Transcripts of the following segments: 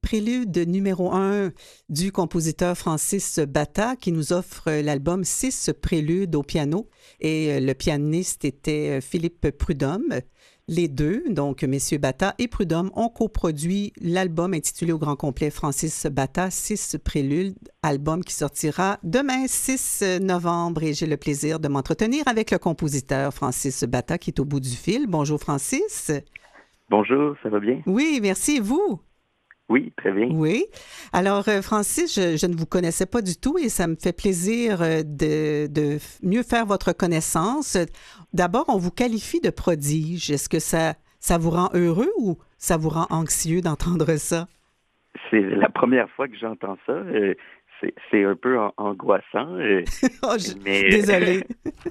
prélude numéro 1 du compositeur Francis Bata qui nous offre l'album 6 préludes au piano. Et le pianiste était Philippe Prudhomme. Les deux, donc messieurs Bata et Prudhomme, ont coproduit l'album intitulé au grand complet Francis Bata, 6 préludes, album qui sortira demain 6 novembre. Et j'ai le plaisir de m'entretenir avec le compositeur Francis Bata qui est au bout du fil. Bonjour Francis. Bonjour, ça va bien? Oui, merci. Et vous? Oui, très bien. Oui. Alors, Francis, je ne vous connaissais pas du tout et ça me fait plaisir de mieux faire votre connaissance. D'abord, on vous qualifie de prodige. Est-ce que ça vous rend heureux ou ça vous rend anxieux d'entendre ça? C'est la première fois que j'entends ça. C'est un peu angoissant, Oh, mais désolée.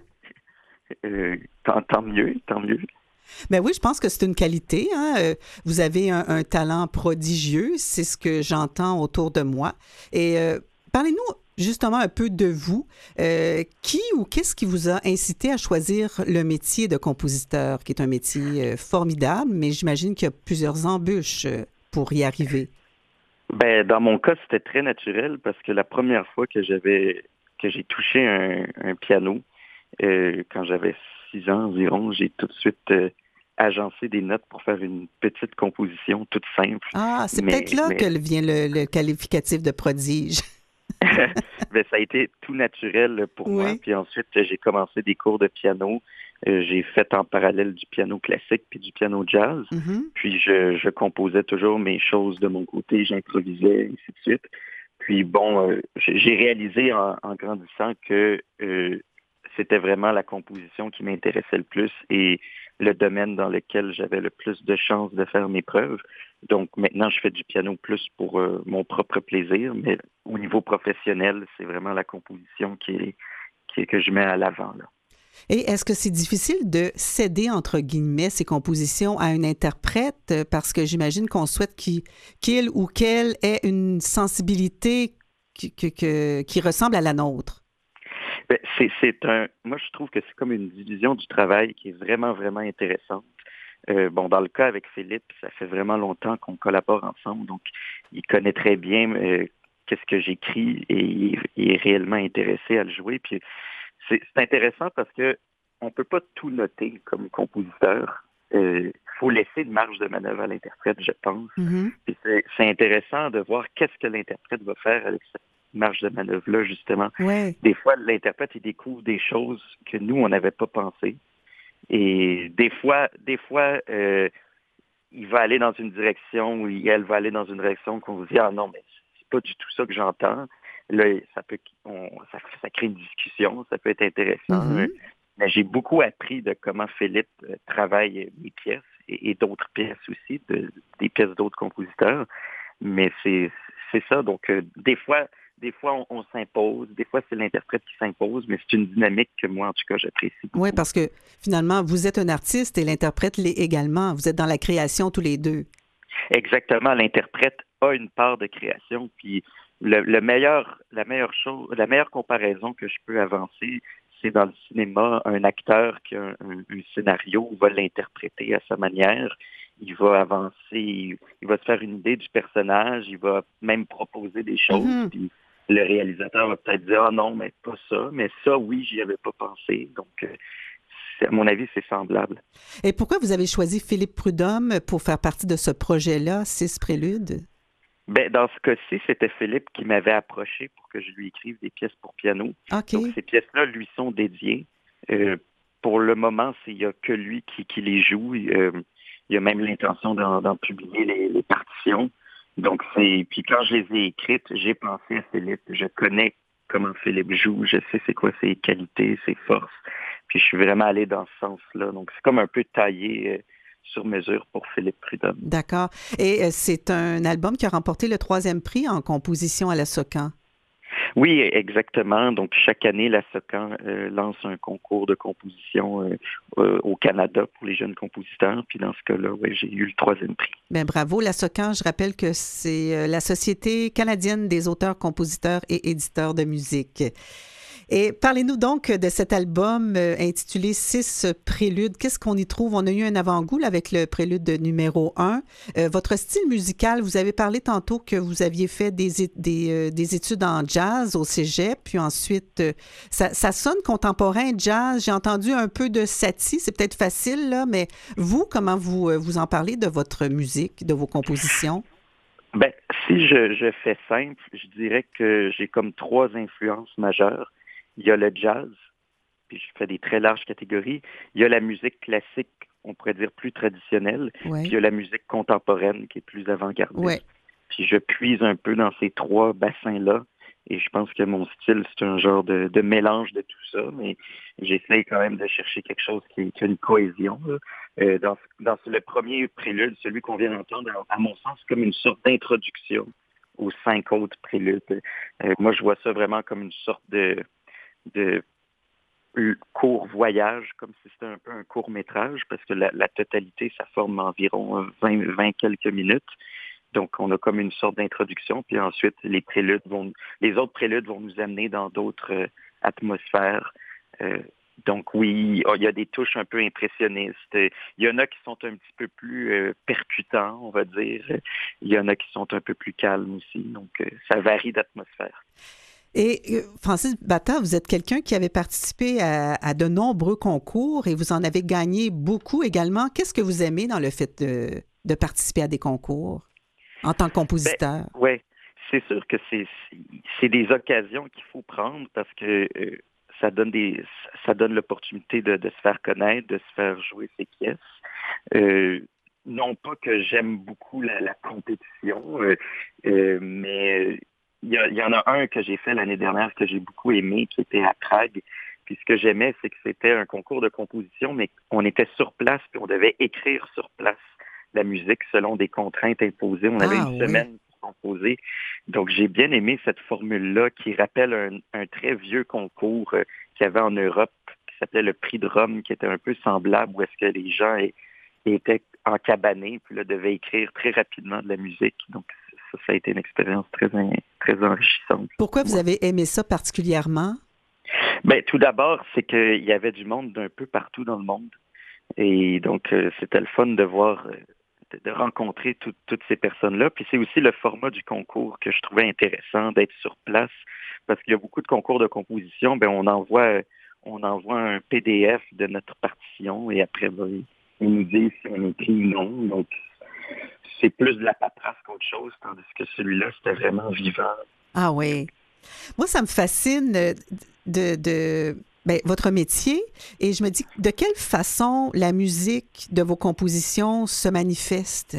tant mieux, tant mieux. Ben oui, je pense que c'est une qualité. Hein? Vous avez un talent prodigieux, c'est ce que j'entends autour de moi. Et parlez-nous justement un peu de vous. Qui ou qu'est-ce qui vous a incité à choisir le métier de compositeur, qui est un métier formidable, mais j'imagine qu'il y a plusieurs embûches pour y arriver. Ben, dans mon cas, c'était très naturel parce que la première fois que j'ai touché un piano, quand j'avais 6 ans environ, j'ai tout de suite agencé des notes pour faire une petite composition toute simple. Ah, c'est peut-être là que vient le qualificatif de prodige. Ben, ça a été tout naturel pour moi. Puis ensuite, j'ai commencé des cours de piano. J'ai fait en parallèle du piano classique puis du piano jazz. Mm-hmm. Puis je composais toujours mes choses de mon côté, j'improvisais, ainsi de suite. Puis bon, j'ai réalisé en grandissant que c'était vraiment la composition qui m'intéressait le plus et le domaine dans lequel j'avais le plus de chances de faire mes preuves. Donc maintenant, je fais du piano plus pour mon propre plaisir, mais au niveau professionnel, c'est vraiment la composition que je mets à l'avant, là. Et est-ce que c'est difficile de céder, entre guillemets, ces compositions à un interprète? Parce que j'imagine qu'on souhaite qu'il ou qu'elle ait une sensibilité qui ressemble à la nôtre. Ben, moi, je trouve que c'est comme une division du travail qui est vraiment, vraiment intéressante. Bon, dans le cas avec Philippe, ça fait vraiment longtemps qu'on collabore ensemble, donc il connaît très bien qu'est-ce que j'écris et il est réellement intéressé à le jouer. Puis c'est intéressant parce que on peut pas tout noter comme compositeur. Faut laisser une marge de manœuvre à l'interprète, je pense. Mm-hmm. Puis c'est intéressant de voir qu'est-ce que l'interprète va faire avec cette marge de manœuvre-là, justement. Ouais. Des fois, l'interprète, il découvre des choses que nous, on n'avait pas pensé. Et des fois, il va aller dans une direction ou elle va aller dans une direction qu'on vous dit « Ah non, mais c'est pas du tout ça que j'entends. » Là, ça crée une discussion, ça peut être intéressant. Mm-hmm. Mais j'ai beaucoup appris de comment Philippe travaille mes pièces et d'autres pièces aussi, des pièces d'autres compositeurs. Mais c'est ça. Donc, des fois, on s'impose. Des fois, c'est l'interprète qui s'impose, mais c'est une dynamique que moi, en tout cas, j'apprécie beaucoup. Oui, parce que finalement, vous êtes un artiste et l'interprète l'est également. Vous êtes dans la création tous les deux. Exactement. L'interprète a une part de création. Puis la meilleure comparaison que je peux avancer, c'est dans le cinéma, un acteur qui a un scénario va l'interpréter à sa manière. Il va avancer, il va se faire une idée du personnage, il va même proposer des choses. Mm-hmm. Puis le réalisateur va peut-être dire « Ah non, mais pas ça. Mais ça, oui, j'y avais pas pensé. » Donc, à mon avis, c'est semblable. Et pourquoi vous avez choisi Philippe Prudhomme pour faire partie de ce projet-là, 6 préludes? Ben, dans ce cas-ci, c'était Philippe qui m'avait approché pour que je lui écrive des pièces pour piano. Okay. Donc, ces pièces-là lui sont dédiées. Pour le moment, il n'y a que lui qui les joue. Il y a même l'intention d'en publier les partitions. Donc, puis quand je les ai écrites, j'ai pensé à Philippe. Je connais comment Philippe joue. Je sais c'est quoi ses qualités, ses forces. Puis je suis vraiment allé dans ce sens-là. Donc, c'est comme un peu taillé sur mesure pour Philippe Prudhomme. D'accord. Et c'est un album qui a remporté le 3e prix en composition à la Socan. Oui, exactement. Donc, chaque année, la Socan lance un concours de composition au Canada pour les jeunes compositeurs. Puis dans ce cas-là, ouais, j'ai eu le 3e prix. Bien, bravo. La Socan, je rappelle que c'est la Société canadienne des auteurs, compositeurs et éditeurs de musique. Et parlez-nous donc de cet album intitulé Six Préludes. Qu'est-ce qu'on y trouve? On a eu un avant-goût là, avec le prélude numéro 1. Votre style musical, vous avez parlé tantôt que vous aviez fait des études en jazz au cégep, puis ensuite, ça sonne contemporain, jazz. J'ai entendu un peu de Satie, c'est peut-être facile, là, mais vous, comment vous en parlez de votre musique, de vos compositions? Ben, si je fais simple, je dirais que j'ai comme 3 influences majeures. Il y a le jazz, puis je fais des très larges catégories. Il y a la musique classique, on pourrait dire plus traditionnelle, puis il y a la musique contemporaine qui est plus avant-gardiste. Ouais. Puis je puise un peu dans ces 3 bassins-là, et je pense que mon style, c'est un genre de mélange de tout ça, mais j'essaie quand même de chercher quelque chose qui a une cohésion, là. Dans le premier prélude, celui qu'on vient d'entendre, à mon sens, c'est comme une sorte d'introduction aux 5 autres préludes. Moi, je vois ça vraiment comme une sorte de court voyage, comme si c'était un peu un court métrage, parce que la totalité, ça forme environ 20 quelques minutes. Donc, on a comme une sorte d'introduction, puis ensuite, les autres préludes vont nous amener dans d'autres atmosphères. Donc oui, il y a des touches un peu impressionnistes. Il y en a qui sont un petit peu plus percutants, on va dire. Il y en a qui sont un peu plus calmes aussi. Donc, ça varie d'atmosphère. Et Francis Bata, vous êtes quelqu'un qui avait participé à de nombreux concours et vous en avez gagné beaucoup également. Qu'est-ce que vous aimez dans le fait de participer à des concours en tant que compositeur? Oui, c'est sûr que c'est des occasions qu'il faut prendre parce que ça donne l'opportunité de se faire connaître, de se faire jouer ses pièces. Non pas que j'aime beaucoup la compétition, mais il y en a un que j'ai fait l'année dernière que j'ai beaucoup aimé, qui était à Prague. Puis ce que j'aimais, c'est que c'était un concours de composition, mais on était sur place, puis on devait écrire sur place la musique selon des contraintes imposées. On avait une semaine pour composer. Donc, j'ai bien aimé cette formule-là qui rappelle un très vieux concours qu'il y avait en Europe qui s'appelait le Prix de Rome, qui était un peu semblable, où est-ce que les gens étaient encabanés, puis là, devaient écrire très rapidement de la musique. Donc, ça a été une expérience très, très enrichissante. Pourquoi vous avez aimé ça particulièrement? Bien, tout d'abord, c'est qu'il y avait du monde d'un peu partout dans le monde. Et donc, c'était le fun de voir, de rencontrer toutes ces personnes-là. Puis c'est aussi le format du concours que je trouvais intéressant, d'être sur place, parce qu'il y a beaucoup de concours de composition. Bien, on envoie un PDF de notre partition et après, ben, ils nous disent si on écrit ou non. Donc, c'est plus de la paperasse qu'autre chose, tandis que celui-là, c'était vraiment vivant. Ah oui. Moi, ça me fascine votre métier et je me dis de quelle façon la musique de vos compositions se manifeste?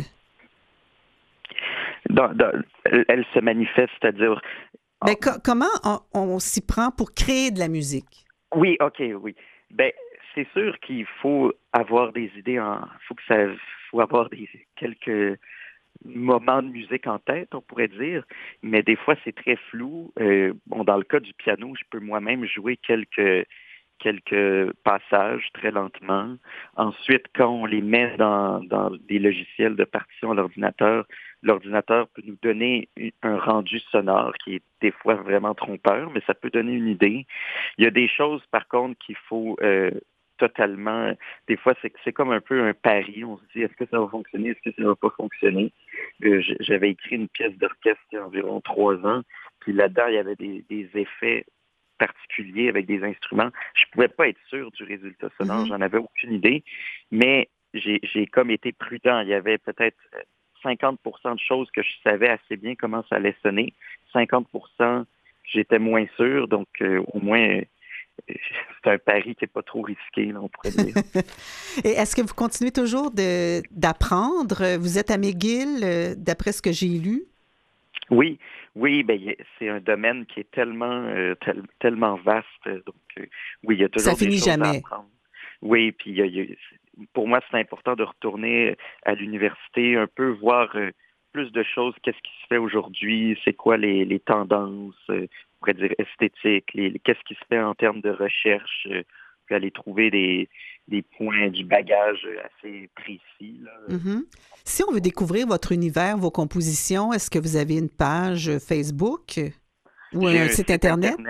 Elle se manifeste, c'est-à-dire... Comment on s'y prend pour créer de la musique? Oui, OK, oui. Ben, c'est sûr qu'il faut avoir des idées, faut avoir quelques moments de musique en tête, on pourrait dire, mais des fois c'est très flou. Dans le cas du piano, je peux moi-même jouer quelques passages très lentement. Ensuite, quand on les met dans des logiciels de partition à l'ordinateur peut nous donner un rendu sonore qui est des fois vraiment trompeur, mais ça peut donner une idée. Il y a des choses, par contre, qu'il faut totalement... Des fois, c'est comme un peu un pari. On se dit, est-ce que ça va fonctionner? Est-ce que ça va pas fonctionner? J'avais écrit une pièce d'orchestre il y a environ 3 ans, puis là-dedans, il y avait des effets particuliers avec des instruments. Je pouvais pas être sûr du résultat sonore, j'en avais aucune idée, mais j'ai comme été prudent. Il y avait peut-être 50% de choses que je savais assez bien comment ça allait sonner. 50%, j'étais moins sûr, donc au moins... c'est un pari qui n'est pas trop risqué, là, on pourrait dire. Et est-ce que vous continuez toujours d'apprendre? Vous êtes à McGill, d'après ce que j'ai lu? Oui, ben, c'est un domaine qui est tellement vaste. Donc, oui, il y a toujours des choses à apprendre. Oui, puis pour moi, c'est important de retourner à l'université, un peu voir plus de choses, qu'est-ce qui se fait aujourd'hui, c'est quoi les tendances, on pourrait dire esthétiques, qu'est-ce qui se fait en termes de recherche, puis aller trouver des points du bagage assez précis. Là. Mm-hmm. Si on veut découvrir votre univers, vos compositions, est-ce que vous avez une page Facebook ou un site Internet?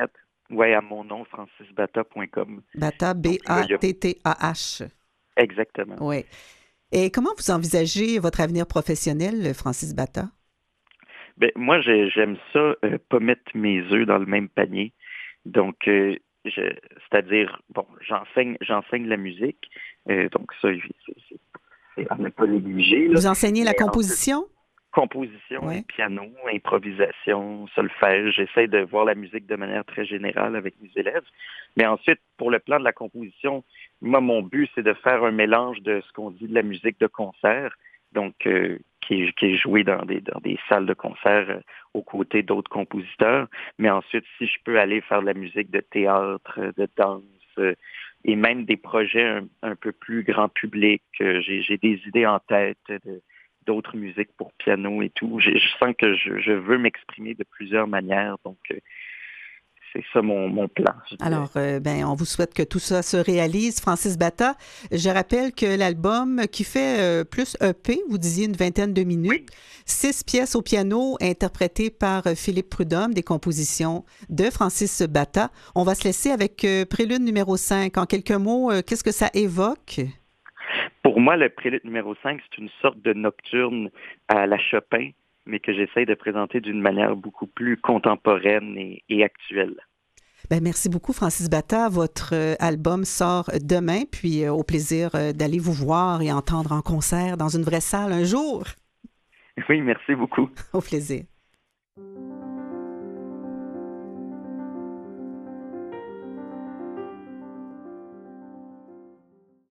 Ouais, à mon nom, francisbata.com. Bata, Donc, là, il y a... B-A-T-T-A-H. Exactement. Oui. Et comment vous envisagez votre avenir professionnel, Francis Bata? Ben, moi, j'aime ça, pas mettre mes œufs dans le même panier. Donc, c'est-à-dire, bon, j'enseigne la musique. Donc, ça, c'est à ne pas négliger, là. Vous enseignez la Mais ensuite, composition? composition et Oui. piano, improvisation, solfège. J'essaie de voir la musique de manière très générale avec mes élèves. Mais ensuite, pour le plan de la composition, moi, mon but, c'est de faire un mélange de ce qu'on dit de la musique de concert, donc qui est jouée dans des salles de concert aux côtés d'autres compositeurs. Mais ensuite, si je peux aller faire de la musique de théâtre, de danse, et même des projets un peu plus grand public, j'ai des idées en tête d'autres musiques pour piano et tout. Je sens que je veux m'exprimer de plusieurs manières, donc c'est ça mon plan. Alors, on vous souhaite que tout ça se réalise. Francis Bata, je rappelle que l'album qui fait plus EP, vous disiez une vingtaine de minutes, 6 pièces au piano interprétées par Philippe Prudhomme, des compositions de Francis Bata. On va se laisser avec Prélude numéro 5. En quelques mots, qu'est-ce que ça évoque? Pour moi, le Prélude numéro 5, c'est une sorte de nocturne à la Chopin, mais que j'essaie de présenter d'une manière beaucoup plus contemporaine et actuelle. Ben, merci beaucoup, Francis Bata. Votre album sort demain, puis au plaisir d'aller vous voir et entendre en concert dans une vraie salle un jour. Oui, merci beaucoup. Au plaisir.